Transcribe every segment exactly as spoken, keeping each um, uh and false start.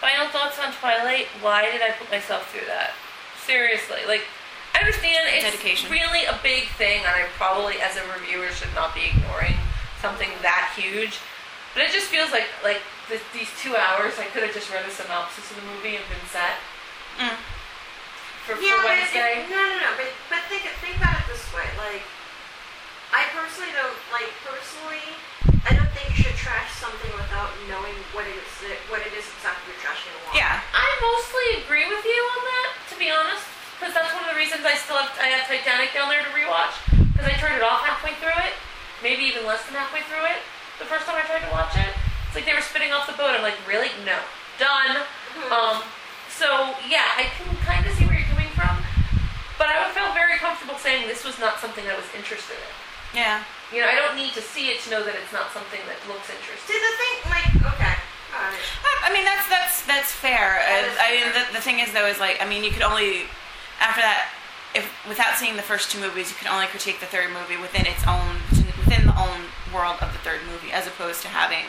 Final thoughts on Twilight. Why did I put myself through that? Seriously. Like, I understand it's Dedication. really a big thing, and I probably, as a reviewer, should not be ignoring something that huge. But it just feels like, like this, these two hours, I could have just read a synopsis of the movie and been set. Mm. For, yeah, for but Wednesday. It, no, no, no. But, but think, think about it this way. Like, I personally don't, like, personally, I don't think you should trash something without knowing what it is, what it is exactly you're trashing and why. Yeah. I mostly agree with you on that, to be honest, because that's one of the reasons I still have, I have Titanic down there to rewatch, because I turned it off halfway through it, maybe even less than halfway through it, the first time I tried to watch it. It's like they were spitting off the boat. I'm like, really? No. Done. Mm-hmm. Um, so, yeah, I can kind of see where you're coming from, but I would feel very comfortable saying this was not something I was interested in. Yeah. You know, I don't need to see it to know that it's not something that looks interesting. See, the thing, like, okay. Alright. I mean, that's that's that's fair. That Uh, I mean, fair. the, the thing is, though, is like, I mean, you could only, after that, if without seeing the first two movies, you could only critique the third movie within its own, within the own world of the third movie, as opposed to having.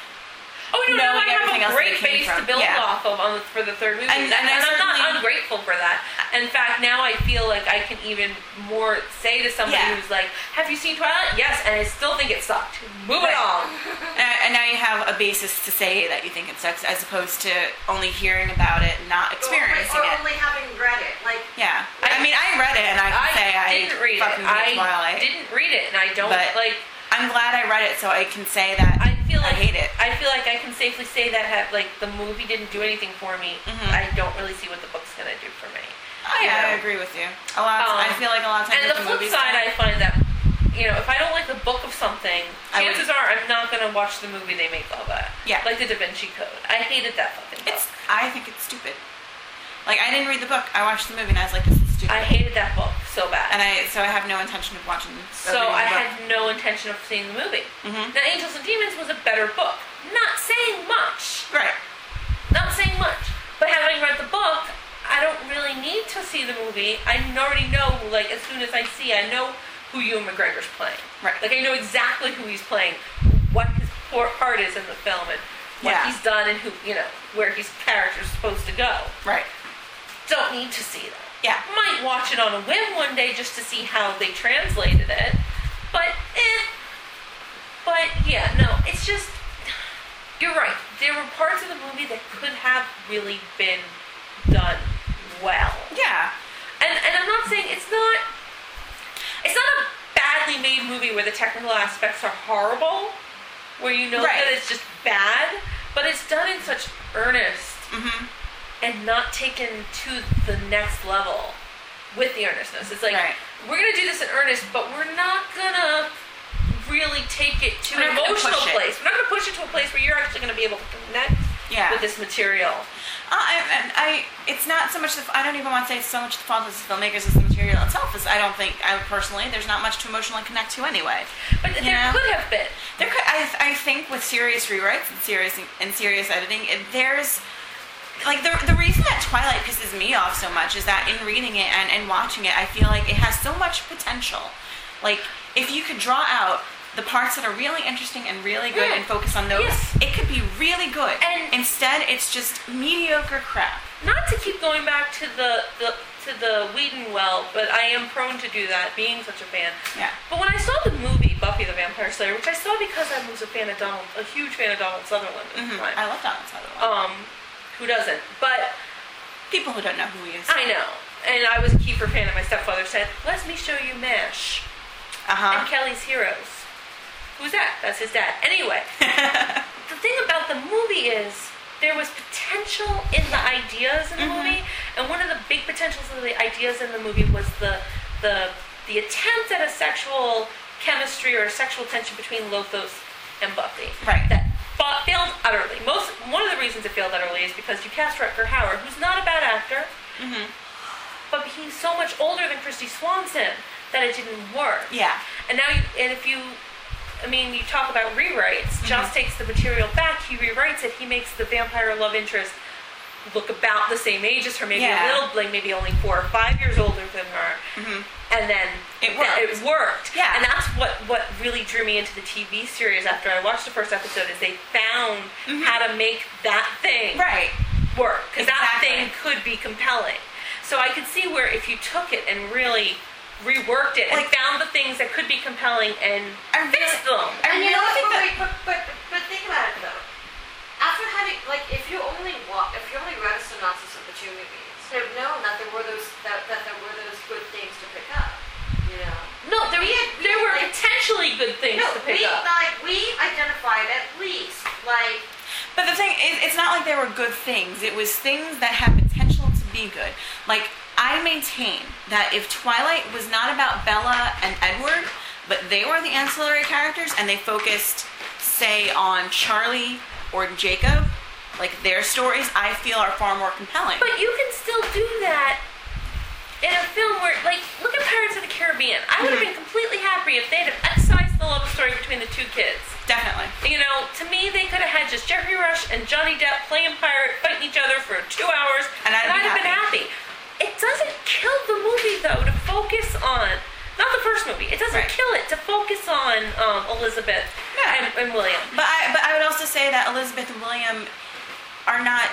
Oh, no, no, I everything have a else great that it came base to from. build Yeah. off of on the, for the third movie. And- And, and I I'm not certainly- ungrateful for that. In fact, now I feel like I can even more say to somebody Yeah. who's like, have you seen Twilight? Yes, and I still think it sucked. Move it Right. on. And, and now you have a basis to say that you think it sucks, as opposed to only hearing about it and not experiencing or, or it. only having read it. Like, Yeah. I- I, mean, I read it, and I can I say I didn't read fucking it. hate I Twilight. didn't read it, and I don't, But- like... I'm glad I read it, so I can say that I feel like I hate it. I feel like I can safely say that have, like the movie didn't do anything for me. Mhm. I don't really see what the book's gonna do for me. Oh, You yeah, I know? agree with you. A lot. Um, I feel like a lot of times And with the the flip movies, side, though, I find that you know if I don't like the book of something, I chances are I'm not gonna watch the movie they make of it. Yeah. Like the Da Vinci Code. I hated that fucking book. it's. I think it's stupid. Like, I didn't read the book. I watched the movie, and I was like, this is stupid. I hated that book so bad. And I so I have no intention of watching. of so reading the I book. had no intention of seeing the movie. Mhm. Now, Angels and Demons was a better book. Not saying much. Right. Not saying much. But having read the book, I don't really need to see the movie. I already know, like, as soon as I see, I know who Ewan McGregor's playing. Right. Like, I know exactly who he's playing, what his por- part is in the film, and what Yeah. he's done, and who, you know, where his character's supposed to go. Right. Don't need to see that. Yeah. Might watch it on a whim one day just to see how they translated it. But, eh. But, yeah, no, it's just... You're right. There were parts of the movie that could have really been done well. Yeah. And and I'm not saying it's not... It's not a badly made movie where the technical aspects are horrible, where you know Right. that it's just bad, but it's done in such earnest Mm-hmm. and not taken to the next level with the earnestness. It's like, Right. we're going to do this in earnest, but we're not going to really take it to We're an not gonna emotional push it. place. We're not going to push it to a place where you're actually going to be able to connect Yeah. with this material. Uh, I, and I, it's not so much. The, I don't even want to say it's so much the fault of the filmmakers as the material itself. Is I don't think I personally there's not much to emotionally connect to anyway. But You there know? could have been. There could, I, I think, with serious rewrites and serious and serious editing, it, there's like the the reason that Twilight pisses me off so much is that in reading it and, and watching it, I feel like it has so much potential. Like if you could draw out the parts that are really interesting and really good Yeah. and focus on those, Yes. it could be really good. And- instead, it's just mediocre crap. Not to keep going back to the, the to the Whedon well, but I am prone to do that, being such a fan. Yeah. But when I saw the movie Buffy the Vampire Slayer, which I saw because I was a fan of Donald, a huge fan of Donald Sutherland at the Mm-hmm. time. I love Donald Sutherland. Um, who doesn't? But People who don't know who he is. I know, and I was a Kiefer fan, and my stepfather said, "Let me show you MASH Uh huh. and Kelly's Heroes." Who's that? That's his dad. Anyway, the thing about the movie is there was potential in the ideas in the Mhm. movie, and one of the big potentials of the ideas in the movie was the the the attempt at a sexual chemistry or a sexual tension between Lothos and Buffy. Right. That fa- failed utterly. Most one of the reasons it failed utterly is because you cast Rutger Hauer, who's not a bad actor, Mm-hmm. but he's so much older than Christy Swanson that it didn't work. Yeah. And now, you, and if you, I mean, you talk about rewrites. Mhm. Joss takes the material back, he rewrites it, he makes the vampire love interest look about the same age as her, maybe Yeah. a little, like maybe only four or five years older than her. Mm-hmm. And then It th- worked. it worked. Yeah. And that's what, what really drew me into the T V series after I watched the first episode, is they found Mhm. how to make that thing Right. be compelling. So I could see where if you took it and really reworked it and Like- found the things that could be compelling and I fixed really- them. I And you know really what? think But, that- wait, but, but but think about it though. After having like, if you only wa- if you only read a synopsis of the two movies, you'd have known that there were those that, that there were those good things to pick up. You know. No, there, We had- we there had, were like- potentially good things No, to pick we up. like we identified at least like But the thing is, it's not like they were good things. It was things that had potential to be good. Like, I maintain that if Twilight was not about Bella and Edward, but they were the ancillary characters and they focused, say, on Charlie or Jacob, like their stories, I feel are far more compelling. But you can still do that in a film where, like, look at Pirates of the Caribbean. I would have been completely happy if they had excised the love story between the two kids. Definitely. You know, to me, they could have had just Jeffrey Rush and Johnny Depp playing pirate, fighting each other for two hours, And I'd be have been happy. It doesn't kill the movie, though, to focus on, not the first movie, it doesn't Right. kill it to focus on um, Elizabeth Yeah. and, and William. But I, but I would also say that Elizabeth and William are not,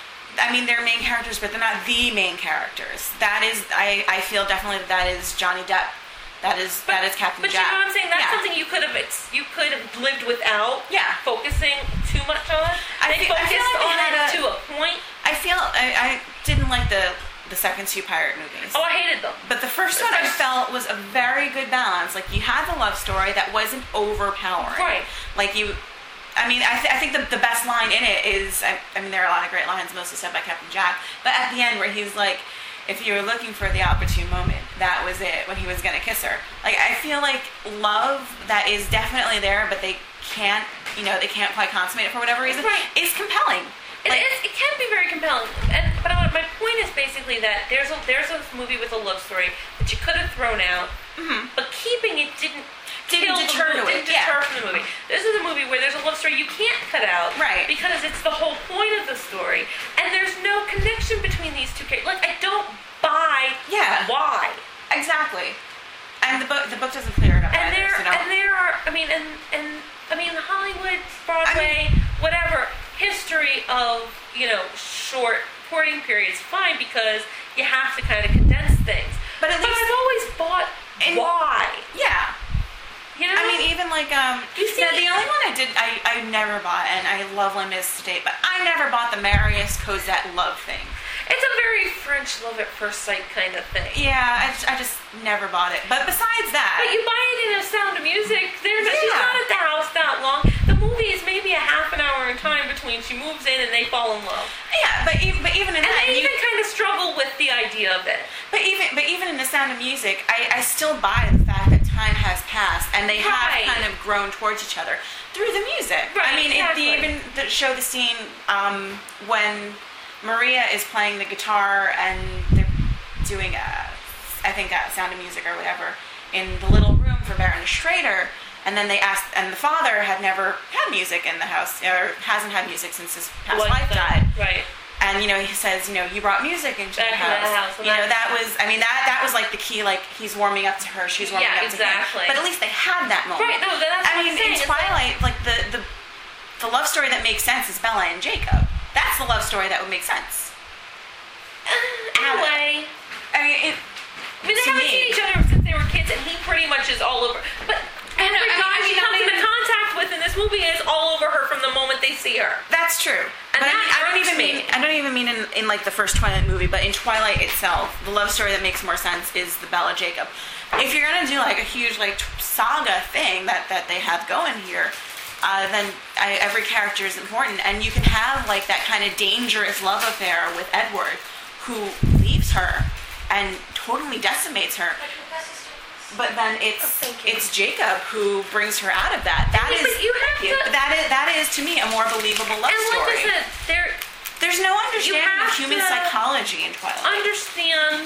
I mean, they're main characters, but they're not the main characters. That is, I, I feel definitely that that is Johnny Depp. That is, that is Captain But Jack. you know what I'm saying? That's Yeah. something you could have ex- you could have lived without. Yeah. Focusing too much on. I They feel- I feel focused like they on had it a- to a point. I feel, I, I didn't like the, the second two pirate movies. Oh, I hated them. But the first The one I first- felt was a very good balance. Like, you had the love story that wasn't overpowering. Right. Like, you, I mean, I, th- I think the, the best line in it is, I, I mean, there are a lot of great lines, mostly said by Captain Jack, but at the end where he's like, if you were looking for the opportune moment, that was it, when he was going to kiss her. Like, I feel like love that is definitely there, but they can't, you know, they can't quite consummate it for whatever reason, Right. is compelling. It, Like, is, it can be very compelling, and but I, my point is basically that there's a there's a movie with a love story that you could have thrown out, Mhm. but keeping it didn't Didn't kill deter the, to didn't it, yeah. deter from the movie. This is a movie where there's a love story you can't cut out, Right. Because it's the whole point of the story, and there's no connection between these two characters. Like, I don't buy Yeah. why. Exactly. And the book, the book doesn't clear it up And either, there, so don't- and there are, I mean, and and I mean, Hollywood, Broadway, whatever history of you know short porting periods, fine because you have to kind of condense things. But at least- I've always bought In- why. yeah. You know, I mean, even like, um, You see- no, the only one I did, I, I never bought, and I love Limits to date, but I never bought the Marius Cosette love thing. it's a very French love at first sight kind of thing. Yeah, I just, I just never bought it. But besides that, But you buy it in a Sound of Music. There's she's Yeah. not at the house that long. The movie is maybe a half an hour in time between she moves in and they fall in love. yeah, but even, but even in And that, they you, even kind of struggle with the idea of it. but even, but even in the Sound of Music, I, I still buy the fact that time has passed and they Right. have kind of grown towards each other through the music. Right, I mean, exactly. it, they even th- show the scene um, when Maria is playing the guitar and they're doing a, I think a Sound of Music or whatever in the little room for Baron Schrader, and then they asked, and the father had never had music in the house, or hasn't had music since his past Like wife the- died. Right. And you know, he says, you know, you brought music into Back the into house. the house, and You know, that's- that was, I mean, that that was like the key. Like he's warming up to her, she's warming Yeah, up exactly. to him. But at least they had that moment. Right, no, that's I what mean, I'm saying. in It's like- Twilight, like the the the love story that makes sense is Bella and Jacob. That's the love story that would make sense. In a way. I mean, it. I mean, they to haven't me- seen each other since they were kids, and he pretty much is all over. But every I mean, guy I she mean, comes not into even- contact with in this movie is all over her from the moment they see her. That's true. And but I, that mean, I don't irks even me. mean I don't even mean in, in like the first Twilight movie, but in Twilight itself, the love story that makes more sense is the Bella Jacob. If you're gonna do like a huge like t- saga thing that that they have going here, uh, then I, every character is important, and you can have like that kind of dangerous love affair with Edward, who leaves her and totally decimates her. But then it's Oh, thank you. it's Jacob who brings her out of that. That Yeah, is but you have to- that is that is to me a more believable love And like story. I said, there There's no understanding have of human to psychology in Twilight. understand.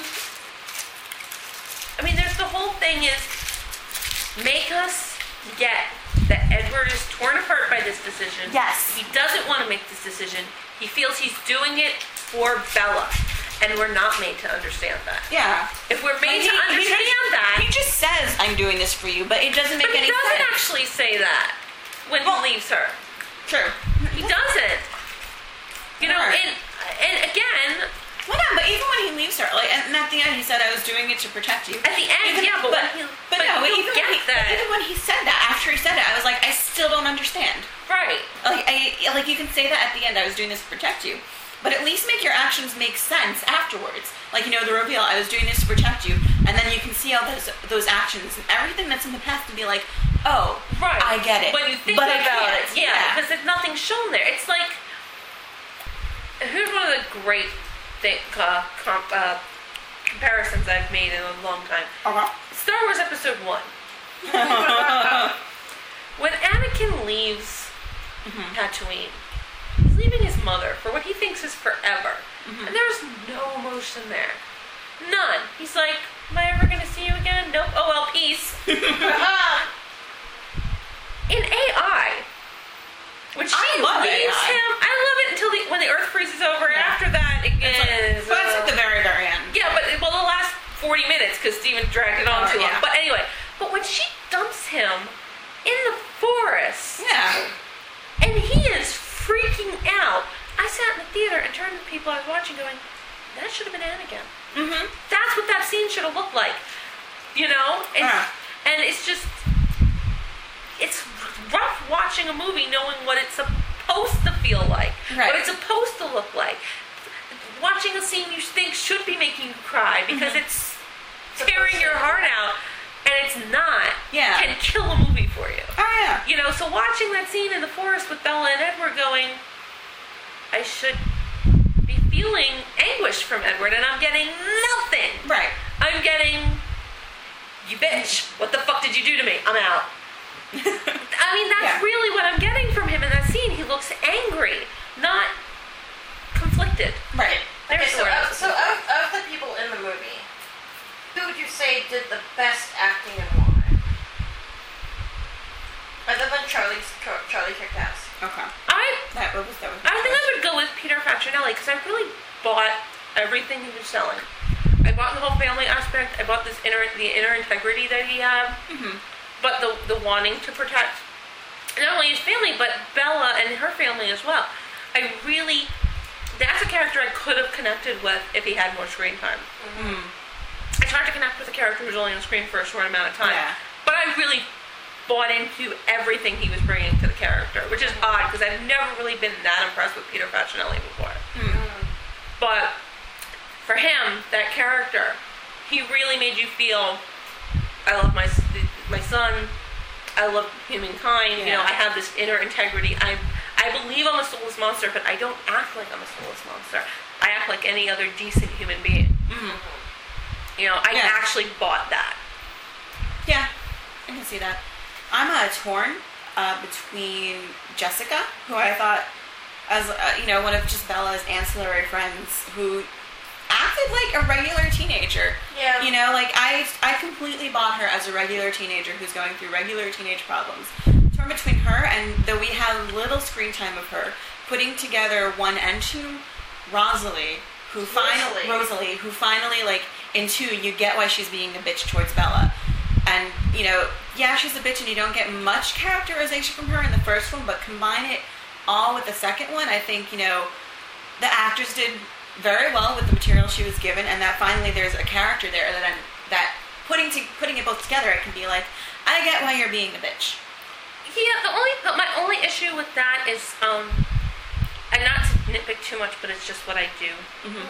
I mean, there's the whole thing is make us get that Edward is torn apart by this decision. Yes. He doesn't want to make this decision. He feels he's doing it for Bella, and we're not made to understand that. Yeah. If we're made He- to he understand just- that, He just says, I'm doing this for you, but it doesn't make but he any doesn't sense. actually say that when Well- he leaves her. True. He doesn't. You know, Right. and and again, Well, no, but even leaves her, like, and at the end he said, "I was doing it to protect you." At the end, Even- yeah, but, but, when he, but, but no, you even get when he, that. even when he said that, after he said it, I was like, I still don't understand. Right. Like, I, like you can say that at the end, I was doing this to protect you, but at least make your actions make sense afterwards. Like, you know, the reveal, I was doing this to protect you, and then you can see all those those actions and everything that's in the past and be like, oh, Right. I get it. When you think but I about can't. it, yeah, because there's nothing shown there. It's like, here's one of the great thing, uh, comp, uh, comparisons I've made in a long time. Uh-huh. Star Wars Episode One. When Anakin leaves Mhm. Tatooine, he's leaving his mother for what he thinks is forever, Mhm. and there's no emotion there, none. He's like, "Am I ever gonna see you again? Nope. Oh well, peace." In A I, when she I love leaves A I. him, I love it until the, when the Earth freezes over. Yeah. After that, it It's like, is. but it's uh, at the very, very end. yeah, but well, the last forty minutes because Steven dragged it on Oh, too long. yeah. But anyway, but when she dumps him in the forest, Yeah. and he is freaking out, I sat in the theater and turned to the people I was watching, going, "That should have been Anakin. Mm-hmm. That's what that scene should have looked like." You know, and, Yeah. and it's just, it's rough watching a movie knowing what it's supposed to feel like, Right. what it's supposed to look like. Watching a scene you think should be making you cry because Mhm. it's tearing your heart out, and it's not, Yeah. can kill a movie for you. Oh, yeah. You know, so watching that scene in the forest with Bella and Edward going, I should be feeling anguish from Edward, and I'm getting nothing. Right. I'm getting, you bitch, what the fuck did you do to me? I'm out. I mean, that's Yeah. really what I'm getting from him in that scene. He looks angry, not conflicted. Right. There's Okay, so, the word. of, so of, of the people in the movie, who would you say did the best acting and why? Other than Charlie's, Charlie kicked ass. Okay. I That was, that was I think I would go with Peter Facinelli because I really bought everything he was selling. I bought the whole family aspect. I bought this inner the inner integrity that he had, Mm-hmm. but the the wanting to protect not only his family but Bella and her family as well. I really that's a character I could have connected with if he had more screen time. Mm. It's hard to connect with a character who's only on screen for a short amount of time. Yeah. But I really bought into everything he was bringing to the character, which is odd because I've never really been that impressed with Peter Facinelli before. Mm. But for him, that character, he really made you feel, I love my my son, I love humankind, you know, Yeah. I have this inner integrity. I I believe I'm a soulless monster, but I don't act like I'm a soulless monster. I act like any other decent human being. Mm. You know, I Yeah. actually bought that. Yeah, I can see that. I'm uh, torn uh, between Jessica, who I thought, as uh, you know, one of just Bella's ancillary friends, who acted like a regular teenager. Yeah. You know, like I, I completely bought her as a regular teenager who's going through regular teenage problems. Torn between her and though we have little screen time of her, putting together one and two, Rosalie, who finally Rosalie. Rosalie, who finally like in two you get why she's being a bitch towards Bella. And, you know, yeah, she's a bitch and you don't get much characterization from her in the first one, but combine it all with the second one, I think, you know, the actors did very well with the material she was given, and that finally there's a character there that I'm, that putting to, putting it both together, I can be like, I get why you're being a bitch. Yeah, the only the, my only issue with that is, um, and not to nitpick too much, but it's just what I do.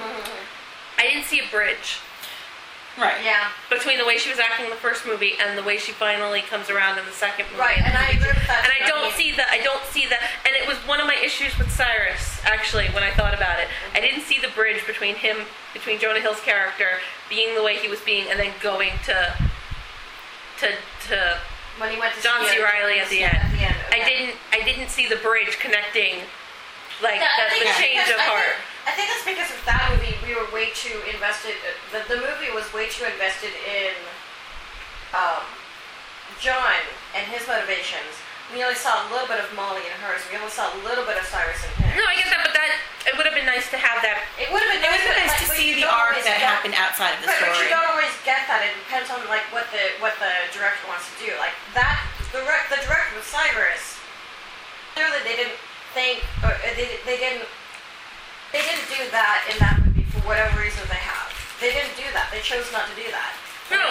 I didn't see a bridge Right. Yeah. between the way she was acting in the first movie and the way she finally comes around in the second movie. Right, and I agree with that. And I don't see the, I don't see the, and it was one of my issues with Cyrus, actually, when I thought about it. I didn't see the bridge between him, between Jonah Hill's character being the way he was being and then going to, to, to When he went to John see C. it, Reilly at the yeah, end. At the end. I okay. didn't, I didn't see the bridge connecting, like, Yeah, I that, think the it's change because- of I heart. think, I think it's because of that movie we were way too invested. The, the movie was way too invested in um, John and his motivations. We only saw a little bit of Molly and hers. We only saw a little bit of Cyrus and him. No, I get that, but that, it would have been nice to have that. It would have been It nice, would have been but, nice like, to but see you the don't arc always that get- happened outside of the Right, but you story. don't always get that. It depends on like what the what the director wants to do. Like that, the rec- the director with Cyrus. Clearly, they didn't think, or uh, they they didn't they didn't do that in that movie for whatever reason they have. They didn't do that. They chose not to do that. No.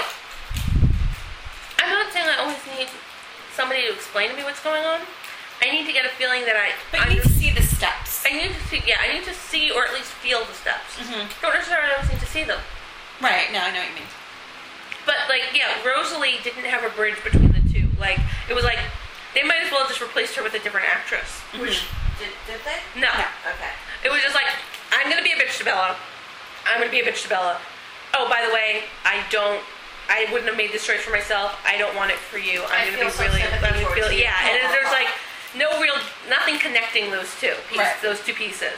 I'm not saying I always need somebody to explain to me what's going on. I need to get a feeling that I... But you need to see the steps. I need to see, yeah, I need to see or at least feel the steps. Mm-hmm. Don't necessarily always need to see them. Right, no, I know what you mean. But, like, yeah, Rosalie didn't have a bridge between the two. Like, it was like, they might as well have just replaced her with a different actress. Mm-hmm. Which, did, did they? No. No. Okay. It was just like, I'm gonna be a bitch to Bella. I'm gonna be a bitch to Bella. Oh, by the way, I don't, I wouldn't have made this choice for myself. I don't want it for you. I'm I gonna feel be some really, sympathy I'm gonna towards feel, you. yeah. And Blah, blah, there's blah. like no real, nothing connecting those two pieces, Right. those two pieces.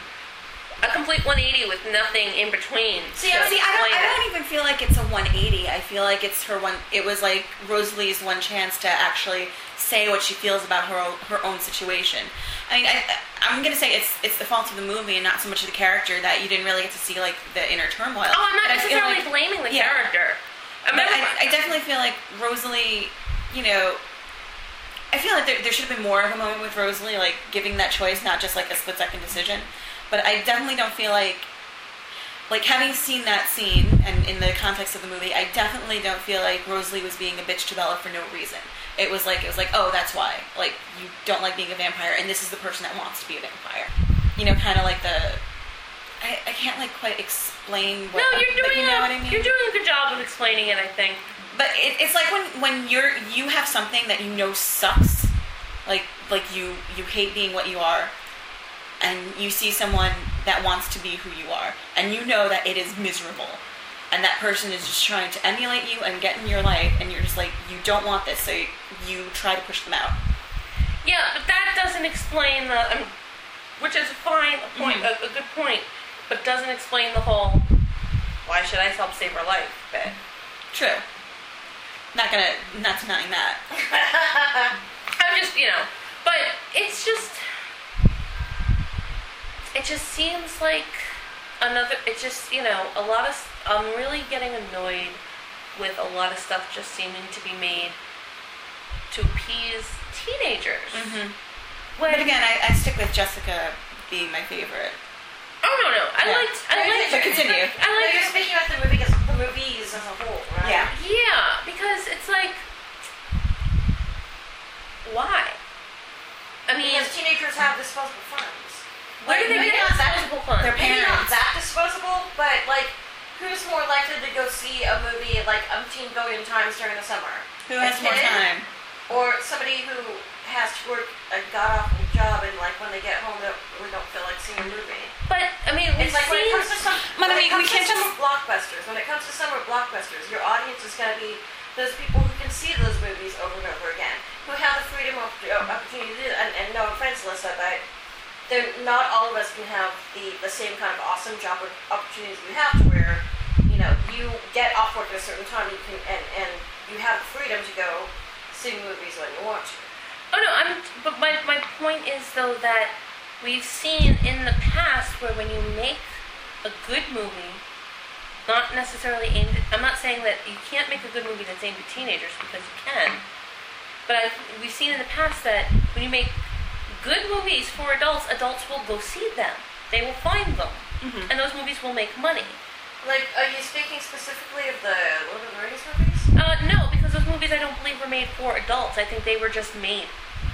A complete one eighty with nothing in between. See, to see, I don't, explain I it. don't even feel like it's a one eighty. I feel like it's her one. It was like Rosalie's one chance to actually say what she feels about her own, her own situation. I mean, I, I'm gonna say it's it's the fault of the movie and not so much of the character that you didn't really get to see like the inner turmoil. Oh, I'm not And I feel necessarily like- blaming the yeah. character. I'm But not, I, I definitely feel like Rosalie, you know, I feel like there, there should have been more of a moment with Rosalie, like giving that choice, not just like a split second decision. But I definitely don't feel like, like having seen that scene and in the context of the movie, I definitely don't feel like Rosalie was being a bitch to Bella for no reason. It was like, it was like, oh, that's why. Like, you don't like being a vampire, and this is the person that wants to be a vampire. You know, kind of like the, I, I can't like quite explain what, no, you're but doing you know a, what I mean? you're doing a good job of explaining it, I think. But it, it's like when, when you're you have something that you know sucks, like like you you hate being what you are, and you see someone that wants to be who you are, and you know that it is miserable, and that person is just trying to emulate you and get in your life, and you're just like, you don't want this, so you, you try to push them out. Yeah, but that doesn't explain the, um, which is fine, a point, Mhm. a, a good point, but doesn't explain the whole, why should I help save her life bit. True. Not gonna not denying that. I'm just, you know, but it's just, it just seems like another, it just, you know, a lot of, I'm really getting annoyed with a lot of stuff just seeming to be made to appease teenagers. Mm-hmm. When, But again, I, I stick with Jessica being my favorite. oh no, no, I Yeah. liked, I Right, liked, but continue. I No, liked, you're speaking about the movie, because the movies as a whole, right? Yeah. yeah, because it's like, why? I mean, Because teenagers have disposable funds. where do they Maybe get not that- disposable funds? Their Maybe not parents. that disposable, but like, who's more likely to go see a movie like umpteen billion times during the summer? Who A has more kid? time? Or somebody who has to work a god-awful job and like when they get home they really don't feel like seeing a movie. But I mean, we've It's like when it seen. comes to some, But I when mean, it comes we to can't summer just- blockbusters, when it comes to summer blockbusters, your audience is going to be those people who can see those movies over and over again, who have the freedom of of opportunity to do it. And, and no offense, Alyssa, but they're, not all of us can have the, the same kind of awesome job opportunities we have, to where, you know, you get off work at a certain time, you can and, and you have the freedom to go see movies when you want to. Oh no, I'm. But my my point is though that we've seen in the past where when you make a good movie, not necessarily aimed. At, I'm not saying that you can't make a good movie that's aimed at teenagers, because you can. But I we've seen in the past that when you make good movies for adults, adults will go see them. They will find them, Mm-hmm. and those movies will make money. Like, are you speaking specifically of the Lord of the Rings movies? Uh, no, because those movies I don't believe were made for adults. I think they were just made.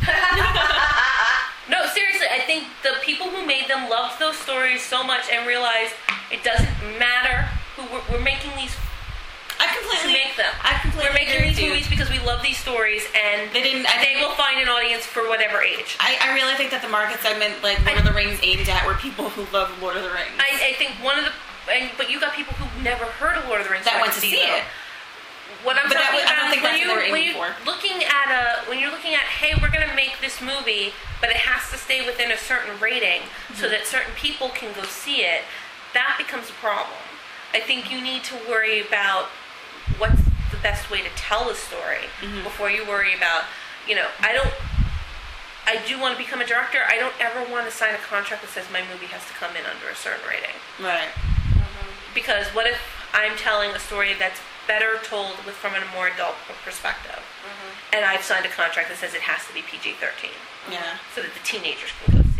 No, seriously, I think the people who made them loved those stories so much and realized it doesn't matter who we're, we're making these I to completely make them. I completely We're making agree these with you. movies because we love these stories, and They didn't. I they think, will find an audience for whatever age. I, I really think that the market segment, like Lord I- of the Rings, aimed at were people who love Lord of the Rings. I, I think one of the, and, but you got people who never heard of Lord of the Rings that went went to see them. it. What I'm But that talking was- I don't about think is when that's you what they were when aiming you're for. looking at a when you're looking at, hey, we're gonna make this movie, but it has to stay within a certain rating so Mm-hmm. that certain people can go see it. That becomes a problem. I think you need to worry about what's the best way to tell a story Mhm. before you worry about, you know, I don't. I do want to become a director. I don't ever want to sign a contract that says my movie has to come in under a certain rating. Right. Because what if I'm telling a story that's better told with from a more adult perspective, Mhm. and I've signed a contract that says it has to be P G thirteen, Yeah. so that the teenagers can go see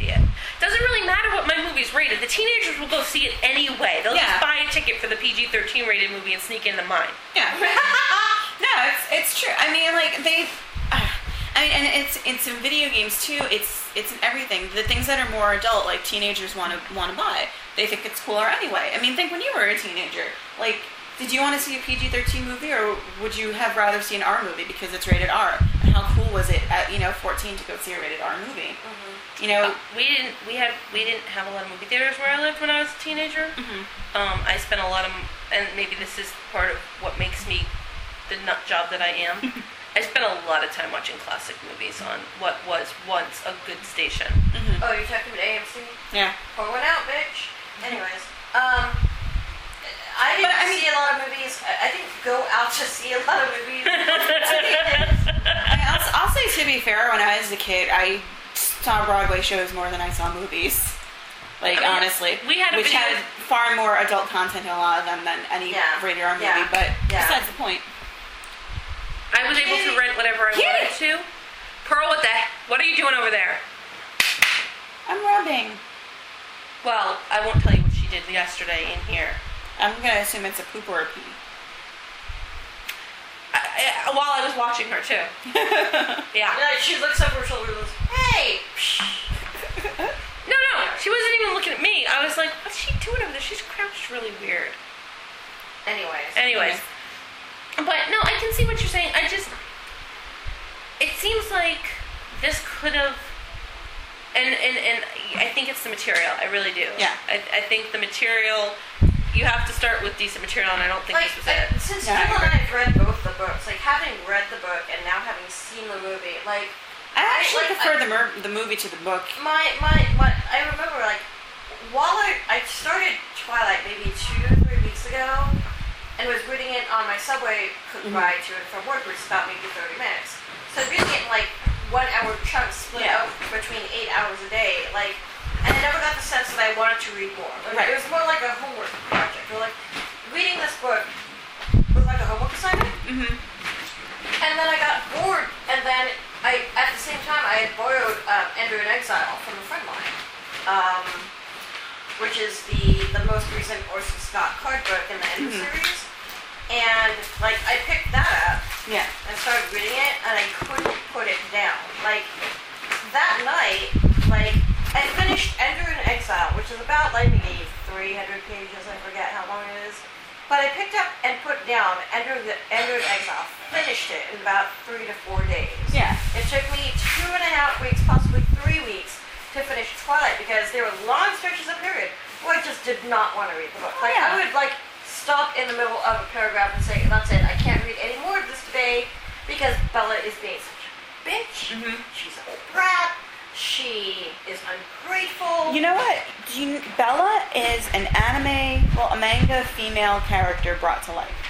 see it. Doesn't really matter what my movie's rated. The teenagers will go see it anyway. They'll Yeah. just buy a ticket for the P G thirteen rated movie and sneak into mine. Yeah. No, it's it's true. I mean, like they, uh, I mean, and it's it's in video games too. It's it's in everything. The things that are more adult, like teenagers want to want to buy, they think it's cooler anyway. I mean, think when you were a teenager. Like, did you want to see a P G thirteen movie, or would you have rather see an R movie because it's rated R? And how cool was it at you know fourteen to go see a rated R movie? Mm-hmm. You know, Uh, we didn't we had we didn't have a lot of movie theaters where I lived when I was a teenager. Mhm. Um, I spent a lot of, and maybe this is part of what makes me the nut job that I am. I spent a lot of time watching classic movies on what was once a good station. Mhm. Oh, you're talking about A M C? Yeah. Pour one out, bitch. Anyways, um, I didn't But, I mean- see a lot of movies. I, I didn't go out to see a lot of movies. I I, I'll, I'll say, to be fair, when I was a kid, I saw Broadway shows more than I saw movies. Like, I mean, honestly. we had a Which video- had far more adult content in a lot of them than any Yeah. rated R movie, Yeah. but Yeah. besides the point. I was able to rent whatever I Get wanted it. to. Pearl, what the? What are you doing over there? I'm rubbing. Well, I won't tell you what she did yesterday in here. I'm gonna assume it's a poop or a pee. I, I, while I was watching her too. Yeah. Like, she looks over her shoulder and goes, "Hey!" No, no, she wasn't even looking at me. I was like, what's she doing over there? She's crouched really weird. Anyways. Anyways. But no, I can see what you're saying. I just, it seems like this could have, and, and, and I think it's the material. I really do. Yeah. I, I think the material, you have to start with decent material, and I don't think Like, this was it. I- since Yeah, I Jill and agree. I have read both the books, like having read the book and now having seen the movie, like I actually like, prefer I- the mer- the movie to the book. my my what I remember, like while I I started Twilight maybe two three weeks ago, and was reading it on my subway Mhm. ride to and from work, which is about maybe thirty minutes. So reading it in like one hour chunks split Yeah. out between eight hours a day, like, and I never got the sense that I wanted to read more. Like, Right. It was more like a homework project. Or like reading this book was like a homework assignment. Mm-hmm. And then I got bored, and then I, at the same time, I had borrowed um, Ender in Exile from a friend of mine, um, which is the the most recent Orson Scott card book in the Ender Mhm. series. And like, I picked that up Yeah. and started reading it, and I couldn't put it down. Like that night, like I finished Ender in Exile, which is about like maybe three hundred pages. I forget how long it is. But I picked up and put down Ender, the, Ender in Exile, finished it in about three to four days. Yeah. It took me two and a half weeks, possibly three weeks, to finish Twilight because there were long stretches of period where I just did not want to read the book. Like Yeah. I would like stop in the middle of a paragraph and say, "That's it. I can't read any more of this today because Bella is being such a bitch. Mhm. She's a brat. She is ungrateful." You know what? Do you, Bella is an anime, well, a manga female character brought to life.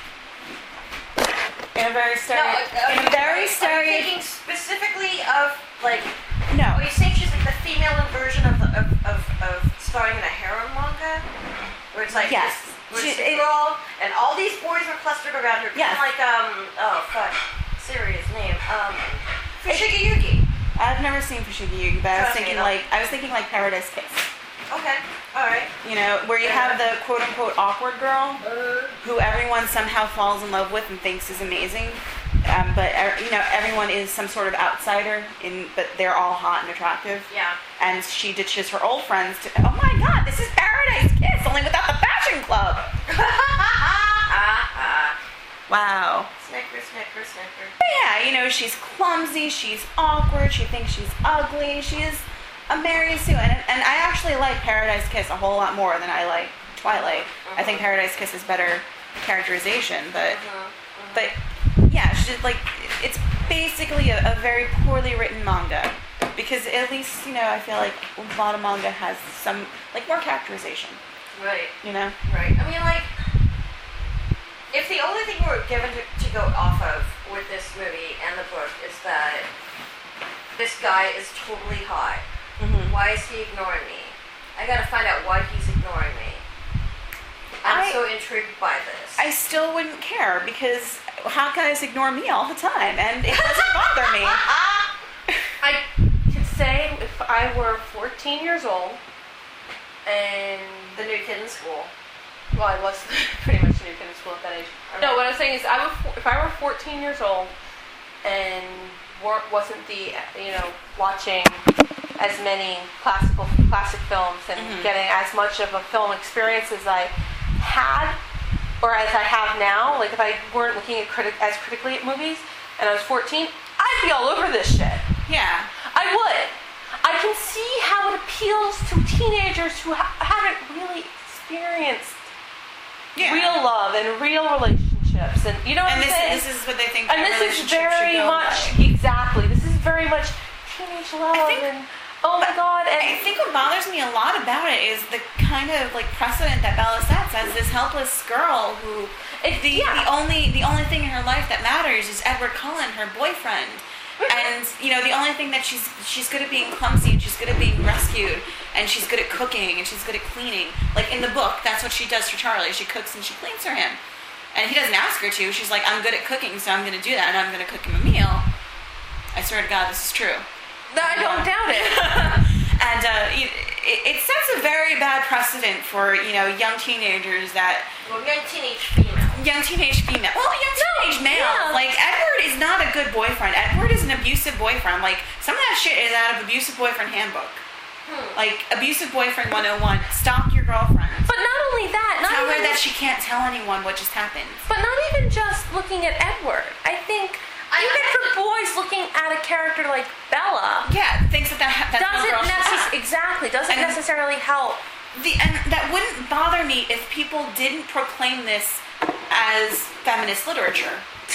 In a very No, stereo, uh, in a are very you stereo. thinking specifically of like? No. Are you saying she's like the female version of the of, of, of starring in a harem manga, where it's like Yes. this, where She- it's a it- girl and all these boys are clustered around her, kind Yes. of like um oh fuck, serious name um Fushigi Yugi. I've never seen Fushigi Yugi, but I was Trust me, thinking no. like I was thinking like Paradise Kiss. Okay, all right. You know, where you have the quote unquote awkward girl who everyone somehow falls in love with and thinks is amazing. Um, but er, you know, everyone is some sort of outsider in, but they're all hot and attractive. Yeah. And she ditches her old friends to. Oh my God, this is Paradise Kiss, only without the fashion club. Wow. Snicker, snicker, snicker. But yeah, you know, she's clumsy, she's awkward, she thinks she's ugly, she is a Mary Sue. And, and I actually like Paradise Kiss a whole lot more than I like Twilight. I think Paradise Kiss is better characterization, but but yeah, she's like, it's basically a, a very poorly written manga. Because at least, you know, I feel like a lot of manga has some, like, more characterization, Right. you know? Right. I mean, like, if the only thing we're given to, to go off of with this movie and the book is that this guy is totally hot, Mm-hmm. why is he ignoring me? I gotta find out why he's ignoring me. I'm I- so intrigued by this. I still wouldn't care because hot guys ignore me all the time and it doesn't bother me. I could say if I were fourteen fourteen years old, and The new kid in school. well, I was pretty much a new kid in school at that age. No, what I'm saying is, I would, if I were fourteen years old and weren't, wasn't the, you know, watching as many classical classic films and Mhm. getting as much of a film experience as I had, or as I have now, like if I weren't looking at critic as critically at movies and I was fourteen, I'd be all over this shit. Yeah. I would. I can see how it appeals to teenagers who ha- haven't really experienced Yeah. real love and real relationships, and you know what And I'm this, saying? this is what they think and that this is relationship very should go much by. exactly. This is very much teenage love, think- and oh my god, and I think what bothers me a lot about it is the kind of like precedent that Bella sets as this helpless girl who It- the, yeah. the only the only thing in her life that matters is Edward Cullen, her boyfriend. And you know, the only thing that she's she's good at being clumsy, and she's good at being rescued, and she's good at cooking, and she's good at cleaning. Like in the book, that's what she does for Charlie. She cooks and she cleans for him. And he doesn't ask her to. She's like, I'm good at cooking, so I'm going to do that, and I'm going to cook him a meal. I swear to God, this is true. I don't doubt it. And uh, it, it sets a very bad precedent for, you know, young teenagers that, Well, young teenage female. young teenage female, well, young teenage male. yeah. Like, Edward is not a good boyfriend. Edward is an abusive boyfriend. Like, some of that shit is out of Abusive Boyfriend Handbook. Hmm. Like, Abusive Boyfriend one oh one, stalk your girlfriend. But not only that, not Tell her even, that she can't tell anyone what just happened. but not even just looking at Edward. I think I- even I- for boys looking at a character like Bella Yeah, thinks that, that that's one doesn't girl should necess- have. exactly doesn't And- necessarily help. The, and that wouldn't bother me if people didn't proclaim this as feminist literature.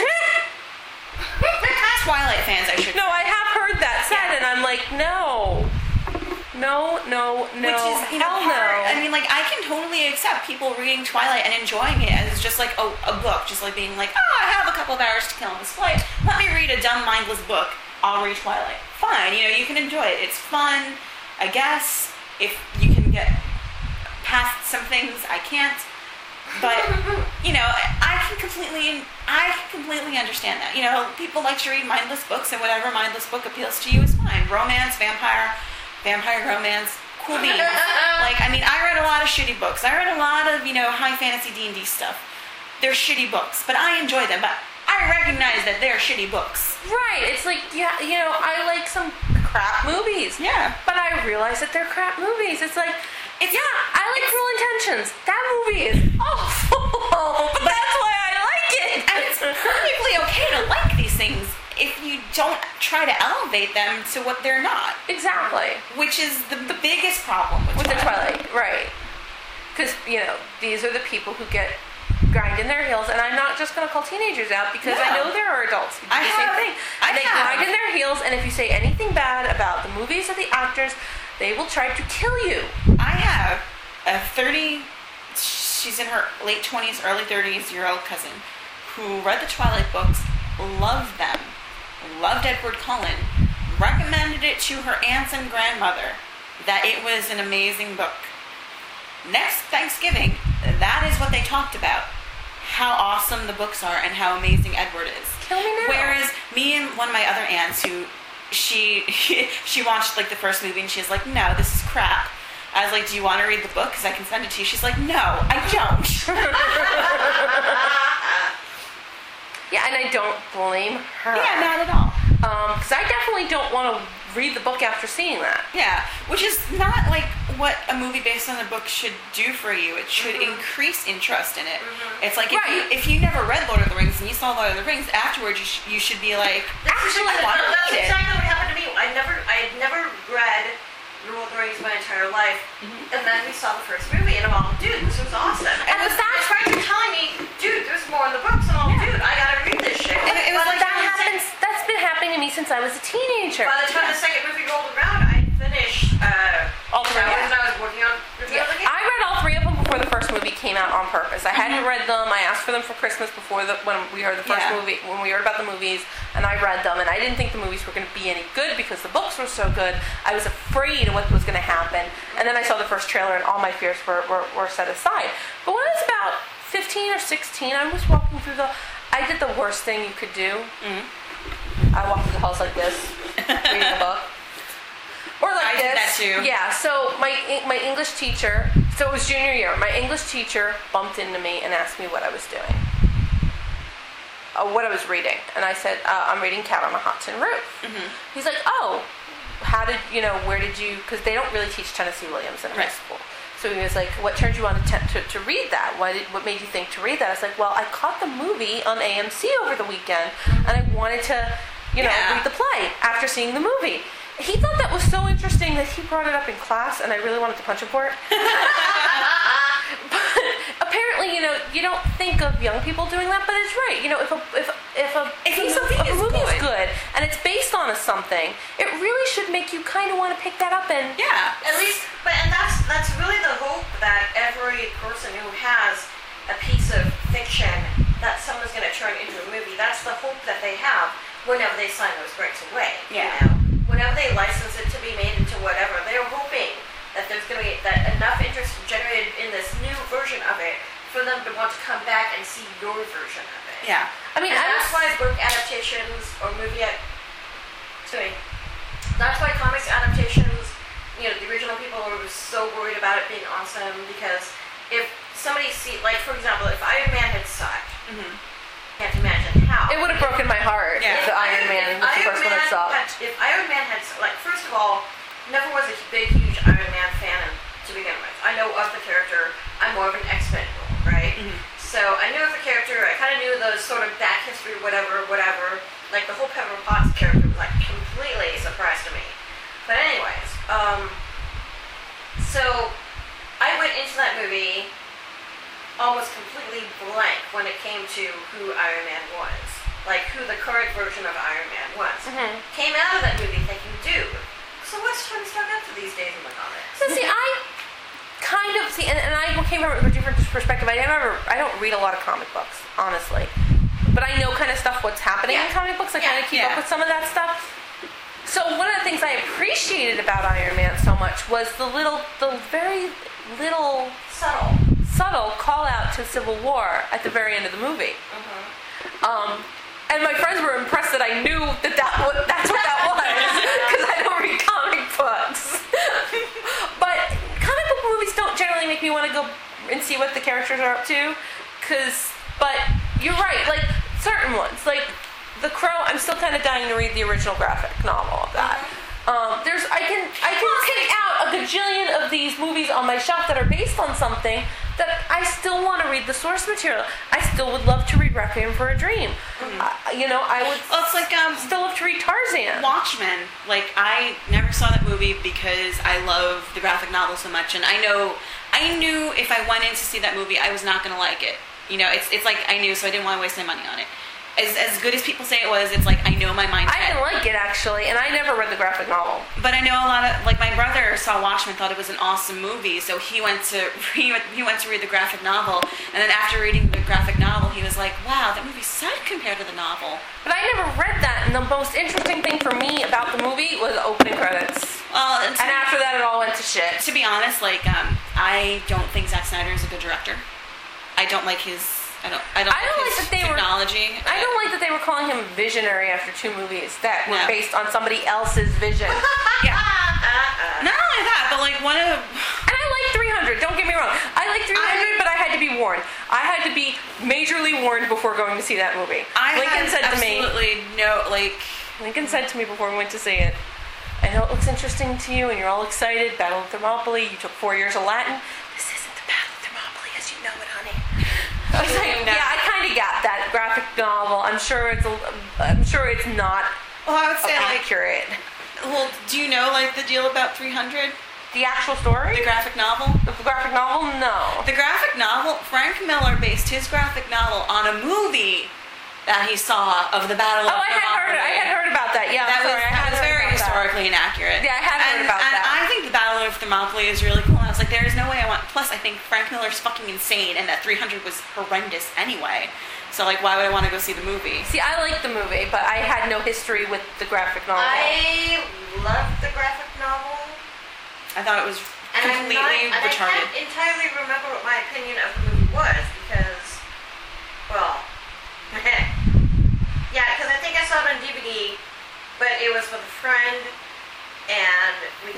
Twilight fans, I should No, I have heard that said, Yeah. and I'm like, no, no, no, no, Which is, you know, hell part- no. I mean, like, I can totally accept people reading Twilight and enjoying it as just like a, a book, just like being like, oh, I have a couple of hours to kill on this flight. Let me read a dumb, mindless book. I'll read Twilight. Fine, you know, you can enjoy it. It's fun, I guess. If you can get past some things, I can't. But you know, I can completely, I can completely understand that. You know, people like to read mindless books, and whatever mindless book appeals to you is fine. Romance, vampire, vampire romance, cool beans. Like, I mean, I read a lot of shitty books. I read a lot of, you know, high fantasy D and D stuff. They're shitty books, but I enjoy them. But I recognize that they're shitty books. Right, it's like, yeah, you know, I like some crap movies. Yeah. But I realize that they're crap movies. It's like, It's- yeah, I like Cruel Intentions. That movie is awful, but that's why I like it. And it's perfectly okay to like these things if you don't try to elevate them to what they're not, Exactly. which is the, the biggest problem with, With the Twilight. Twilight, right. Because, you know, these are the people who get grind in their heels, and I'm not just going to call teenagers out because I No. know there are adults who do I the have- same thing. I And they have. grind in their heels, and if you say anything bad about the movies or the actors, they will try to kill you. I have a thirty, she's in her late twenties, early thirties year old cousin who read the Twilight books, loved them, loved Edward Cullen, recommended it to her aunts and grandmother that it was an amazing book. Next Thanksgiving, that is what they talked about. How awesome the books are and how amazing Edward is. Kill me now. Whereas me and one of my other aunts who she she watched like the first movie and she's like, no, this is crap. I was like, do you want to read the book? Because I can send it to you. She's like, no, I don't. Yeah, and I don't blame her. Yeah, not at all. Because I definitely don't want to read the book after seeing that. Yeah, which is not like what a movie based on a book should do for you. It should Mhm. increase interest in it. Mhm. It's like if, Right. you, if you never read Lord of the Rings and you saw Lord of the Rings, afterwards you, sh- you should be like, actually, I want to That's read it. exactly what happened to me. I never, I had never read Lord of the Rings my entire life, Mhm. and then we saw the first movie, and I'm all, dude, this was awesome. And was was that- my friends were telling me, dude, there's more in the books, and I'm all, Yeah. dude, I gotta read this shit. And it was By like the That time the happens. That's been happening to me since I was a teenager. By the time the second movie rolled around, I finished uh, All three, that yeah. was when I was working on Return Yeah, of the King. I read all three of them before the first movie came out on purpose. I hadn't read them. I asked for them for Christmas before the when we heard the first Yeah. movie, when we heard about the movies, and I read them. And I didn't think the movies were going to be any good because the books were so good. I was afraid of what was going to happen. And then I saw the first trailer, and all my fears were, were, were set aside. But when I was about fifteen or sixteen, I was walking through the. I did the worst thing you could do. Mhm. I walked through the halls like this, reading a book. Or like I this. did that too. Yeah. So my my English teacher. So it was junior year. My English teacher bumped into me and asked me what I was doing. Uh, what I was reading, and I said uh, I'm reading Cat on a Hot Tin Roof. Mm-hmm. He's like, oh, how did you know? Where did you? Because they don't really teach Tennessee Williams in high Right. school. So he was like, what turned you on to, to, to read that? What, did, what made you think to read that? I was like, well, I caught the movie on A M C over the weekend, and I wanted to, you know, Yeah. read the play after seeing the movie. He thought that was so interesting that he brought it up in class, and I really wanted to punch him for it. But apparently, you know, you don't think of young people doing that, but it's right. You know, if a if if a, If a piece of- movie if a is movie is good. good and it's based on a something, it really should make you kind of want to pick that up and Yeah. At least, but and that's that's really the hope that every person who has a piece of fiction that someone's going to turn into a movie, that's the hope that they have whenever they sign those rights away. Yeah. You know? Whenever they license it to be made into whatever, they're hoping that there's going to be that enough interest generated in this new version of it for them to want to come back and see your version of it. Yeah. I mean, And I that's was, why book adaptations or movie ad- sorry, that's why comics adaptations, you know, the original people were so worried about it being awesome because if somebody see, like for example, if Iron Man had sucked, Mm-hmm. can't imagine how. it would have broken my heart. Yeah. If the Iron Man if was the Iron first one Man I saw. had, if Iron Man had, like, first of all, never was a big, huge Iron Man fan to begin with. I know of the character. I'm more of an X-Men girl, right? Mhm. So I knew of the character. I kind of knew the sort of back history, whatever, whatever. Like the whole Pepper Potts character was like completely a surprise to me. But anyways, um, so I went into that movie almost completely blank when it came to who Iron Man was, like who the current version of Iron Man was. Mhm. Came out of that movie thinking, dude, so what's Tony Stark up to these days in the comics? So see, I kind of see, and, and I came from a different perspective. I never, I don't read a lot of comic books, honestly, but I know kind of stuff what's happening in Yeah. comic books. I kind Yeah. of keep Yeah. up with some of that stuff. So one of the things I appreciated about Iron Man so much was the little, the very little Subtle. subtle call out to Civil War at the very end of the movie. Um, and my friends were impressed that I knew that, that wa- that's what that was because I don't read comic books. But comic book movies don't generally make me want to go and see what the characters are up to. Cause, but you're right, like certain ones, like The Crow. I'm still kind of dying to read the original graphic novel of that. Um, there's I can I can pick out a gajillion of these movies on my shelf that are based on something that I still want to read the source material. I still would love to read Requiem for a Dream. Uh, you know, I would Well, it's like um, still love to read Tarzan. Watchmen. Like I never saw that movie because I love the graphic novel so much, and I know I knew if I went in to see that movie, I was not gonna like it. You know, it's it's like I knew, so I didn't want to waste my money on it. As as good as people say it was, it's like I know my mindset. I didn't like it actually, and I never read the graphic novel. But I know a lot of, like my brother saw Watchmen, thought it was an awesome movie, so he went to he went, he went to read the graphic novel, and then after reading the graphic novel, he was like, "Wow, that movie sucked compared to the novel." But I never read that, and the most interesting thing for me about the movie was the opening credits. Well, and to, And after that, it all went to shit. to be honest, like um, I don't think Zack Snyder is a good director. I don't like his. I don't. I don't, I don't like like his that they were- technology. I don't like that they were calling him visionary after two movies that were No. based on somebody else's vision. Yeah. Uh-uh. Not only that, but like one of. And I like three hundred, don't get me wrong. I like three hundred, but I had to be warned. I had to be majorly warned before going to see that movie. I Lincoln had said to me, absolutely no like. Lincoln said to me before we went to see it, I know it looks interesting to you and you're all excited, Battle of Thermopylae, you took four years of Latin. This isn't the Battle of Thermopylae as you know it, honey. I was like, No. yeah, I kind of got that graphic novel. I'm sure it's, a, I'm sure it's not Well, I would say like. accurate. Well, do you know like the deal about three hundred? The actual story? The graphic novel? The graphic novel? No. The graphic novel, Frank Miller based his graphic novel on a movie that he saw of the Battle Oh, of I had heard. Thermopylae. I had heard about that. Yeah, That I'm was, sorry. I that had was heard very about that. historically inaccurate. Yeah, I had heard and, about and that. I think the Battle of Thermopylae is really cool. And I was like, there is no way I want. Plus, I think Frank Miller's fucking insane, and that three hundred was horrendous anyway. So, like, why would I want to go see the movie? See, I liked the movie, but I had no history with the graphic novel. I loved the graphic novel. I thought it was And I'm not, completely and retarded. I can't entirely remember what my opinion of the movie was because, well, yeah, because I think I saw it on D V D, but it was with a friend, and we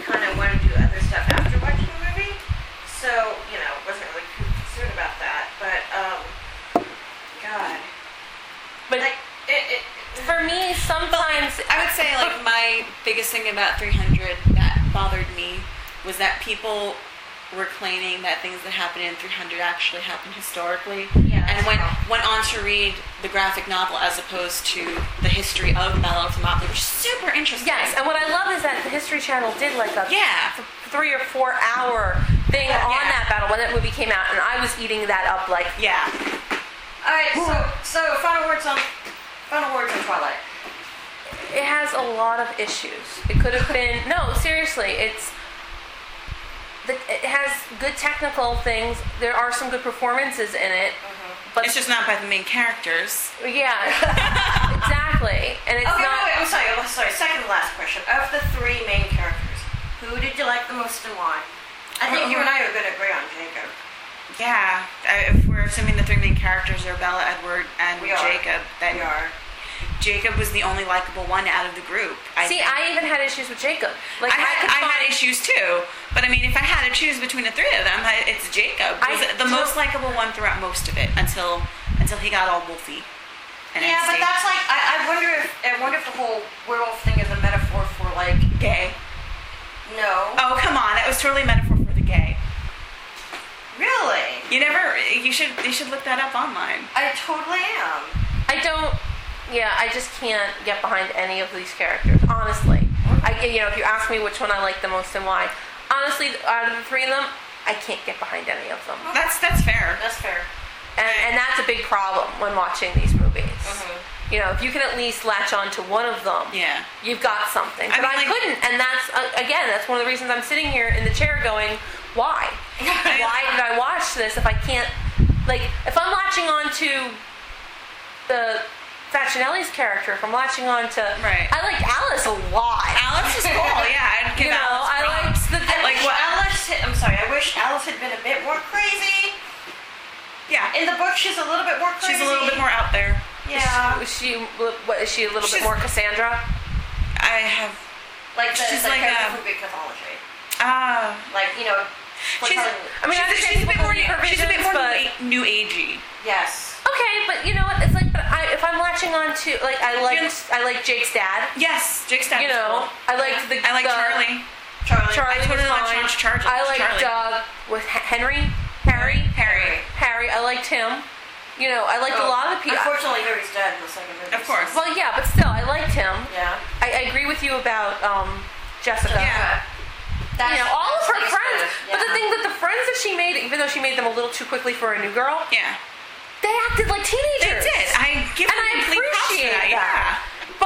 biggest thing about three hundred that bothered me was that people were claiming that things that happened in three hundred actually happened historically. Yeah, and that's went, wrong. went on to read the graphic novel as opposed to the history of Battle of Thermopylae, which is super interesting. Yes, and what I love is that the History Channel did like a Yeah. th- three or four hour thing Yeah. on that battle when that movie came out, and I was eating that up like. Yeah. All right, so so final words on final words on Twilight. It has a lot of issues. It could have been no, seriously. It's the, it has good technical things. There are some good performances in it, but It's just not by the main characters. yeah, exactly. And it's Okay, not. wait, wait, I'm sorry. I'm sorry. Second to last question. Of the three main characters, who did you like the most and why? I think you and I are going to agree on Jacob. Yeah. I- If we're assuming the three main characters are Bella, Edward, and We are. Jacob, then We are. Jacob was the only likable one out of the group. I See, think. I even had issues with Jacob. Like I had, could I had find- issues too, but I mean, if I had to choose between the three of them, I, it's Jacob. I Was the don't- most likable one throughout most of it until until he got all wolfy. And Yeah, but angsty. that's like I, I wonder if I wonder if the whole werewolf thing is a metaphor for like gay. no. Oh come on, that was totally a metaphor for the gay. Really? You never. You should. You should look that up online. I totally am. I don't. Yeah, I just can't get behind any of these characters. Honestly, I you know if you ask me which one I like the most and why, honestly, out of the three of them, I can't get behind any of them, That's that's fair. That's fair. and and that's a big problem when watching these movies. Mhm. You know, if you can at least latch on to one of them, Yeah. you've got something. I But mean, I, like- couldn't, and that's uh, again, that's one of the reasons I'm sitting here in the chair going, why? Why did I watch this if I can't? Like, if I'm latching on to the Facinelli's character, if I'm latching on to, Right. I like Alice a lot. Alice is cool. Yeah, I'd give You know, Alice I props. liked the I Like wish what- Alice had, I'm sorry, I wish Alice had been a bit more crazy. Yeah. In the book, she's a little bit more crazy. She's a little bit more out there. Yeah. Was she? What is she? A little She's- bit more Cassandra? I have. Like the, She's the like character a- from Greek mythology. Ah. Like, you know, She's. Platonic- I mean, I she's, understand she's a bit people more. believe her She's a bit visions, more but- new, new agey. yes. Okay, but you know what? It's like, but I, if I'm latching on to, like, I like, You're- I like Jake's dad. Yes, Jake's dad. You was know, cool. I liked the. I like the, Charlie. Charlie. Charlie I totally was liked fine. Charlie. I liked Charlie. uh, with H- Henry, Harry, Harry. Harry. I liked him. You know, I liked a Oh, lot of the people. Unfortunately, Harry's dead in the second movie. Of course. Well, yeah, but still, I liked him. Yeah. I, I agree with you about um, Jessica. Yeah. That's, You know, all of her that's friends. good. But the Yeah. thing that the friends that she made, even though she made them a little too quickly for a new girl, Yeah. they acted like They teenagers. did. I give And them I complete props for appreciate that. that.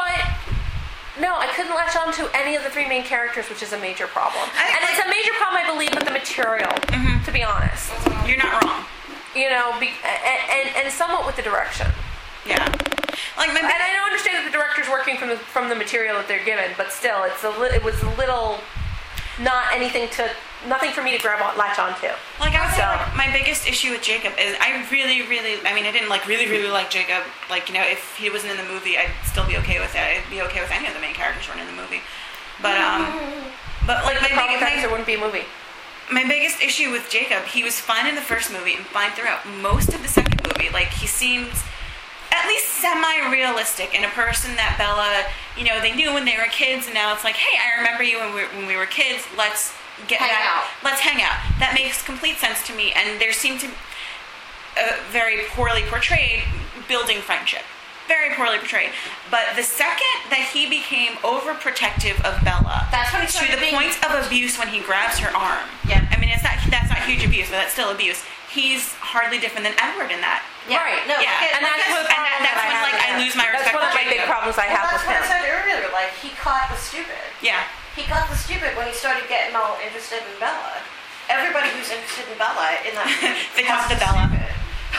But no, I couldn't latch on to any of the three main characters, which is a major problem. I think, And it's like- a major problem, I believe, with the material, Mhm. to be honest. Yeah. You're not wrong. You know, be, and, and, and somewhat with the direction. Yeah. Like my. And I don't understand that the director's working from the from the material that they're given, but still, it's a li- it was a little not anything to nothing for me to grab on, latch onto. Like I would say, So- like, my biggest issue with Jacob is I really, really, I mean, I didn't like really, really like Jacob. Like, you know, if he wasn't in the movie, I'd still be okay with it. I'd be okay with any of the main characters who weren't in the movie. But um, but like Like the my, problem big, is there my, wouldn't be a movie. my biggest issue with Jacob, he was fine in the first movie and fine throughout most of the second movie. Like he seemed at least semi-realistic and a person that Bella, you know, they knew when they were kids, and now it's like, hey, I remember you when we when we were kids. Let's get Hang back. out. Let's hang out. That makes complete sense to me. And there seemed to uh, very poorly portrayed building friendship. Very poorly portrayed. But the second that he became overprotective of Bella, That's when he to started the being- point of abuse when he grabs her arm. Yeah. I mean, it's not that's not huge abuse, but that's still abuse. He's hardly different than Edward in that. Yeah. Right. No, Yeah. okay, And like that's I- what And that, problem that's that I when have like with I him. lose my That's respect one of for my big Jacob. problems I Well, have that's with what I him. said earlier. Like he caught the stupid. Yeah. He caught the stupid when he started getting all interested in Bella. Everybody who's interested in Bella in that movie They has caught the the Bella. stupid.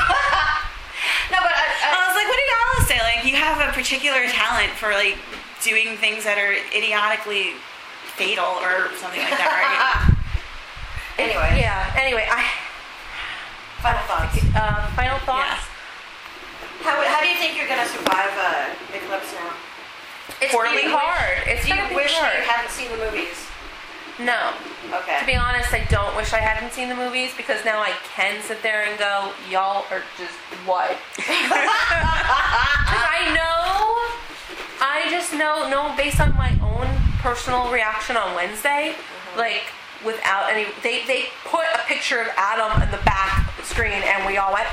No, but I, I, I was like, what did Alice say? Like, you have a particular talent for like doing things that are idiotically fatal or something like that, right? anyway, Yeah. Anyway, I final thoughts. uh, final thoughts. How, how do you think you're gonna survive uh, Eclipse now? It's Poorly. gonna be hard. It's Do you gonna be wish hard. that you hadn't seen the movies? No. Okay. To be honest, I don't wish I hadn't seen the movies because now I can sit there and go, y'all are just what? Because I know, I just know, know based on my own personal reaction on Wednesday, like without any. They they put a picture of Adam in the back screen, and we all went.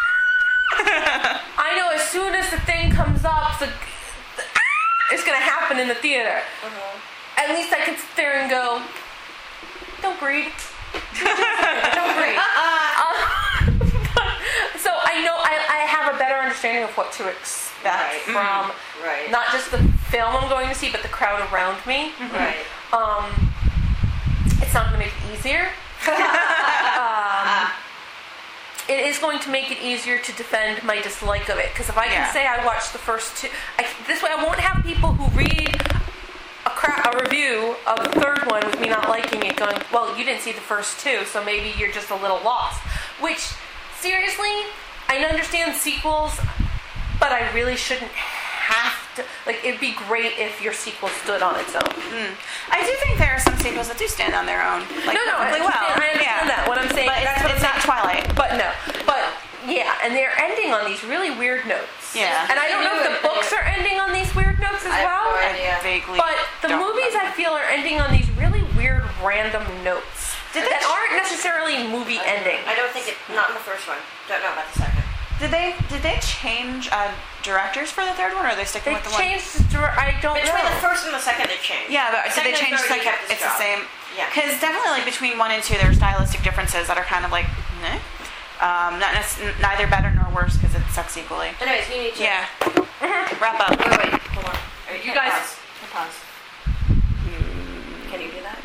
I know as soon as the thing comes up, the, the it's gonna happen in the theater. Uh-huh. At least I can sit there and go, don't breathe. Don't breathe. Um, so I know I, I have a better understanding of what to expect Right. from Right. not just the film I'm going to see, but the crowd around me. Right. Um, it's not going to make it easier. um, it is going to make it easier to defend my dislike of it, because if I can Yeah. say I watched the first two, I, this way I won't have people who read a, cra- a review of the third one with me not liking it going, well, you didn't see the first two, so maybe you're just a little lost. Which, seriously, I understand sequels, but I really shouldn't have to. Like, it'd be great if your sequel stood on its own. Mm. I do think there are some sequels that do stand on their own. Like, no, no, I perfectly understand, well. I understand yeah. that. What I'm saying, But that's it's, what it's I'm not saying. Twilight. But no, but yeah, and they're ending on these really weird notes. Yeah. And I don't know if the books are ending on these weird notes as I have well. no idea. I vaguely But the don't movies I remember. feel are ending on these really weird random notes Did they that ch- aren't necessarily movie ending. I don't think it. Not in the first one. Don't know about the second. Did they did they change uh, directors for the third one, or are they sticking They with the one? changed the dir- I don't Between know. the first and the second, they changed. Yeah, but did they Second and change? third, he Like, kept his it's the job. same. Yeah. Because definitely, like between one and two, there are stylistic differences that are kind of like, eh? um, not nec- neither better nor worse because it sucks equally. Anyways, you need to. Yeah. Wrap up. Wait, wait, hold on. Alright, You hit guys- Pause. Hit pause. Can you do that?